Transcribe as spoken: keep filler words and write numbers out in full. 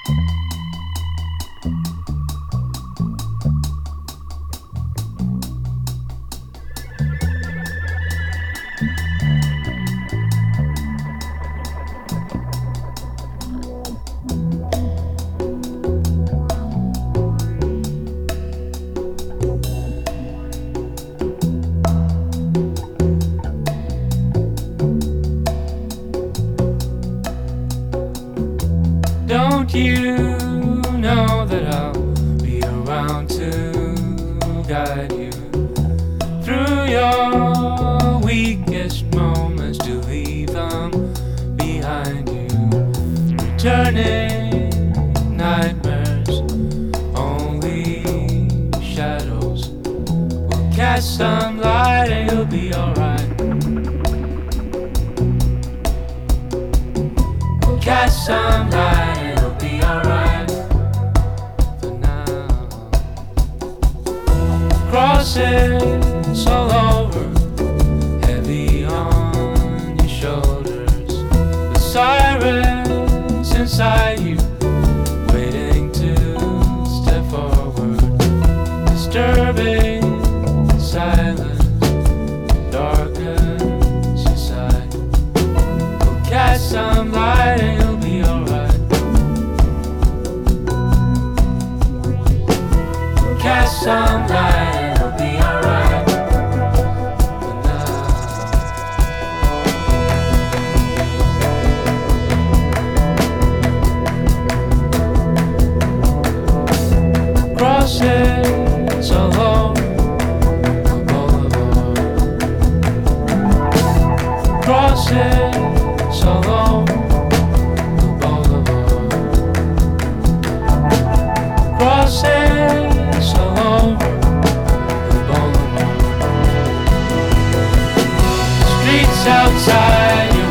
Don't you know that I'll be around to guide you through your weakest moments, to leave them behind you? Returning nightmares, only shadows will cast some light and you'll be alright. We'll cast some light. Crosses all over, heavy on your shoulders. The sirens inside you, waiting to step forward. Disturbing silence darkens your sight. We'll cast some light and you'll be alright. We'll cast some light. Crosses along the boulevard. Crosses along the boulevard. Crosses along the boulevard. Streets outside your